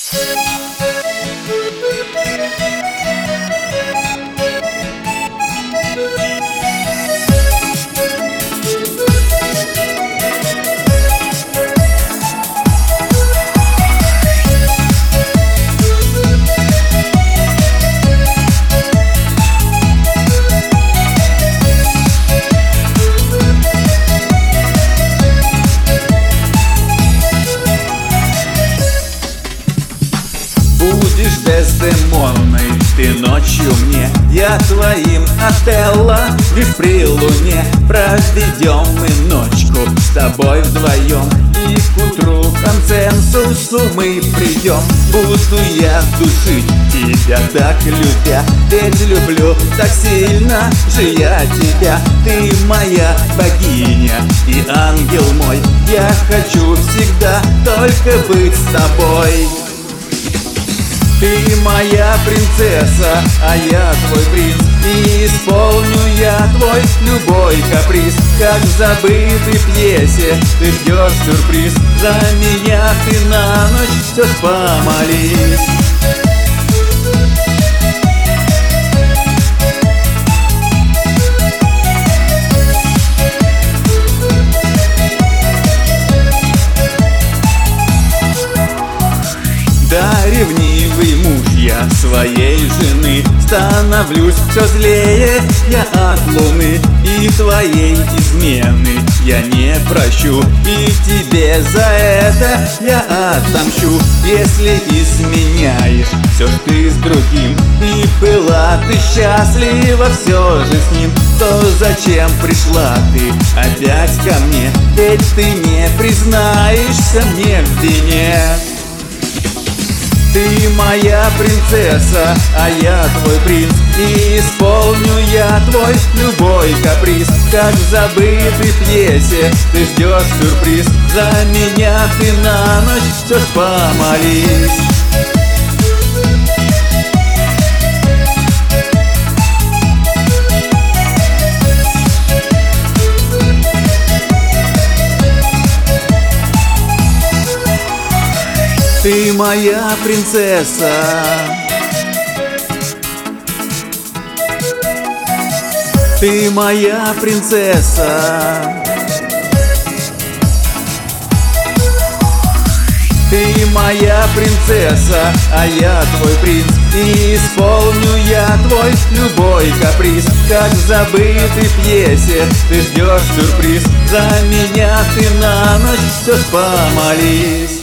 Будешь Дездемоной ты ночью мне, я твоим Отелло. Лишь при луне проведем мы ночку с тобой вдвоем, и к утру к консенсусу мы придем. Буду я душить тебя так любя, ведь люблю так сильно же я тебя. Ты моя богиня и ангел мой, я хочу всегда только быть с тобой. Ты моя принцесса, а я твой принц, и исполню я твой любой каприз. Как в забытой пьесе ты ждешь сюрприз, за меня ты на ночь все ж помолись. Да, ревнивый муж я своей жены, становлюсь все злее я от луны, и твоей измены я не прощу, и тебе за это я отомщу. Если изменяешь все ж ты с другим, и была ты счастлива все же с ним, то зачем пришла ты опять ко мне? Ведь ты не признаешься мне в вине. Ты моя принцесса, а я твой принц, и исполню я твой любой каприз. Как в забытой пьесе ты ждешь сюрприз, за меня ты на ночь все ж помолись. Ты моя принцесса, ты моя принцесса, ты моя принцесса, а я твой принц, и исполню я твой любой каприз. Как в забытой пьесе ты ждешь сюрприз, за меня ты на ночь все ж помолись.